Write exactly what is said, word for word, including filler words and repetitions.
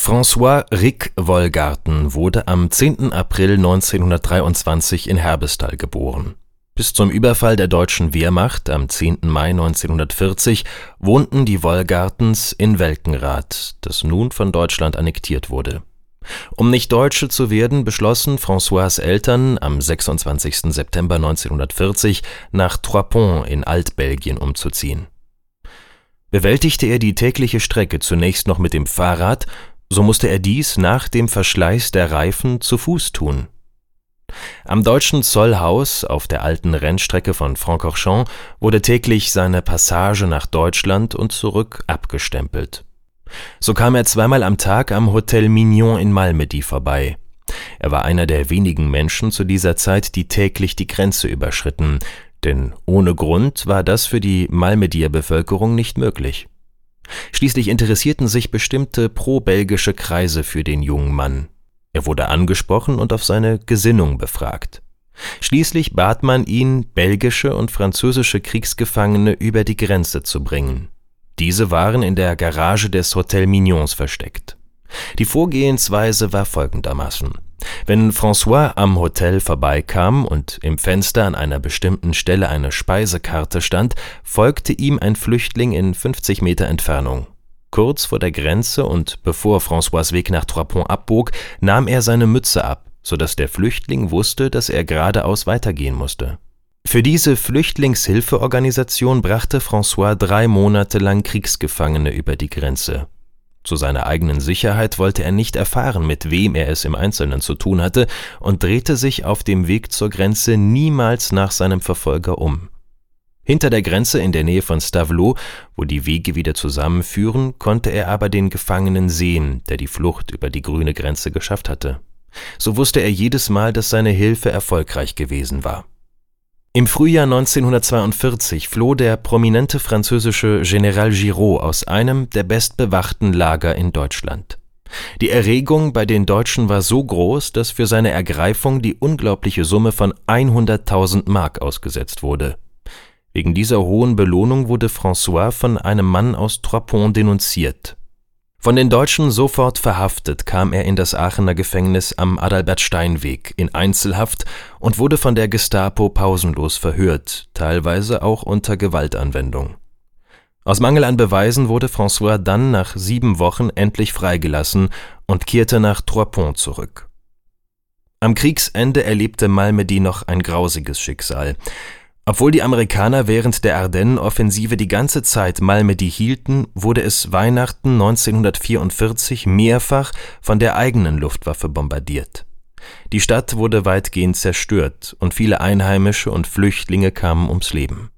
François Rick Wollgarten wurde am zehnten April neunzehnhundertdreiundzwanzig in Herbestal geboren. Bis zum Überfall der deutschen Wehrmacht am zehnten Mai neunzehnhundertvierzig wohnten die Wollgartens in Welkenrath, das nun von Deutschland annektiert wurde. Um nicht Deutsche zu werden, beschlossen François' Eltern am sechsundzwanzigsten September neunzehnhundertvierzig nach Trois Ponts in Altbelgien umzuziehen. Bewältigte er die tägliche Strecke zunächst noch mit dem Fahrrad, so musste er dies nach dem Verschleiß der Reifen zu Fuß tun. Am deutschen Zollhaus auf der alten Rennstrecke von Francorchamps wurde täglich seine Passage nach Deutschland und zurück abgestempelt. So kam er zweimal am Tag am Hotel Mignon in Malmedy vorbei. Er war einer der wenigen Menschen zu dieser Zeit, die täglich die Grenze überschritten, denn ohne Grund war das für die Malmedier Bevölkerung nicht möglich. Schließlich interessierten sich bestimmte pro-belgische Kreise für den jungen Mann. Er wurde angesprochen und auf seine Gesinnung befragt. Schließlich bat man ihn, belgische und französische Kriegsgefangene über die Grenze zu bringen. Diese waren in der Garage des Hotel Mignons versteckt. Die Vorgehensweise war folgendermaßen: Wenn François am Hotel vorbeikam und im Fenster an einer bestimmten Stelle eine Speisekarte stand, folgte ihm ein Flüchtling in fünfzig Meter Entfernung. Kurz vor der Grenze und bevor François' Weg nach Trois Ponts abbog, nahm er seine Mütze ab, sodass der Flüchtling wusste, dass er geradeaus weitergehen musste. Für diese Flüchtlingshilfeorganisation brachte François drei Monate lang Kriegsgefangene über die Grenze. Zu seiner eigenen Sicherheit wollte er nicht erfahren, mit wem er es im Einzelnen zu tun hatte, und drehte sich auf dem Weg zur Grenze niemals nach seinem Verfolger um. Hinter der Grenze in der Nähe von Stavelot, wo die Wege wieder zusammenführen, konnte er aber den Gefangenen sehen, der die Flucht über die grüne Grenze geschafft hatte. So wusste er jedes Mal, dass seine Hilfe erfolgreich gewesen war. Im Frühjahr neunzehnhundertzweiundvierzig floh der prominente französische General Giraud aus einem der bestbewachten Lager in Deutschland. Die Erregung bei den Deutschen war so groß, dass für seine Ergreifung die unglaubliche Summe von hunderttausend Mark ausgesetzt wurde. Wegen dieser hohen Belohnung wurde François von einem Mann aus Trois Ponts denunziert. Von den Deutschen sofort verhaftet, kam er in das Aachener Gefängnis am Adalbert-Stein-Weg in Einzelhaft und wurde von der Gestapo pausenlos verhört, teilweise auch unter Gewaltanwendung. Aus Mangel an Beweisen wurde François dann nach sieben Wochen endlich freigelassen und kehrte nach Trois Ponts zurück. Am Kriegsende erlebte Malmedy noch ein grausiges Schicksal. Obwohl die Amerikaner während der Ardennen-Offensive die ganze Zeit Malmedy hielten, wurde es Weihnachten neunzehnhundertvierundvierzig mehrfach von der eigenen Luftwaffe bombardiert. Die Stadt wurde weitgehend zerstört und viele Einheimische und Flüchtlinge kamen ums Leben.